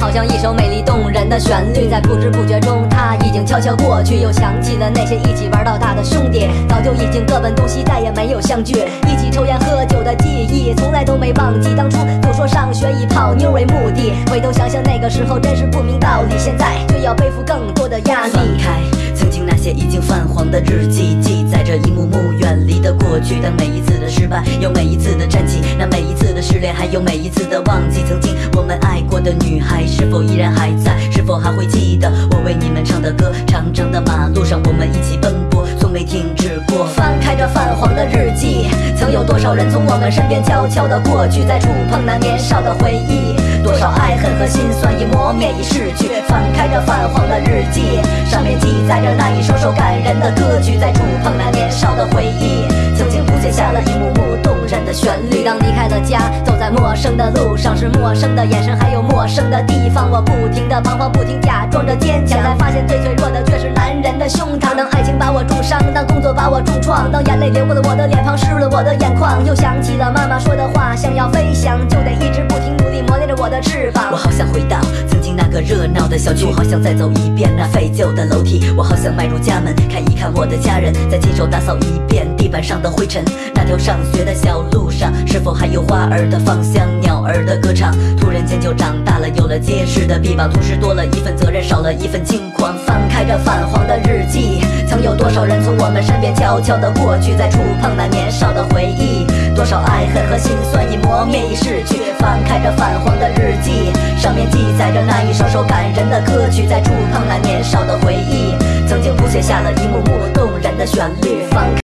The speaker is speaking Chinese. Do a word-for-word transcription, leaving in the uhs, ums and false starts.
好像一首美丽动人的旋律，在不知不觉中，它已经悄悄过去。又想起了那些一起玩到大的兄弟，早就已经各奔东西，再也没有相聚。一起抽烟喝酒的记忆，从来都没忘记。当初都说上学以泡妞为目的，回头想想那个时候真是不明道理，现在却要背负更多的压力。 翻开曾经那些已经泛黄的日记，记载着一幕幕远离的过去。但每一次的失败，有每一次的站起，那每一次的失恋，还有每一次的忘记。曾经我们爱过的女孩，是否依然还在？是否还会记得我为你们唱的歌？长长的马路上，我们一起奔波，从没停止过。 翻开这泛黄的日记，曾有多少人从我们身边悄悄地过去，在触碰那年少的回忆。多少爱恨和心酸已磨灭已逝去。翻开这泛黄的日记，上面记载着那一首首感人的歌曲，在触碰那年少的回忆，曾经谱写下了一幕幕动人的旋律。当离开了家，走在陌生的路上，是陌生的眼神，还有陌生的地方。我不停地彷徨，不停假装着坚强，才发现最脆弱的却是男人的胸膛。当爱情把我重伤，当工作把我重创，当眼泪流过了我的脸庞，湿了我的眼眶，又想起了妈妈说的话，想要飞翔，就得一直不停努力磨练着我的翅膀。 我好想回到曾经那个热闹的小区，我好想再走一遍那废旧的楼梯，我好想迈入家门，看一看我的家人，再亲手打扫一遍地板上的灰尘。那条上学的小路上，是否还有花儿的芳香，鸟儿的歌唱？突然间就长大了，有了结实的臂膀，同时多了一份责任，少了一份轻狂。 翻开这泛黄的日记，曾有多少人从我们身边悄悄地过去，在触碰那年少的回忆。多少爱恨和心酸已磨灭已逝去。翻开这泛黄的日记，上面记载着那一首首感人的歌曲，在触碰那年少的回忆，曾经谱写下了一幕幕动人的旋律。翻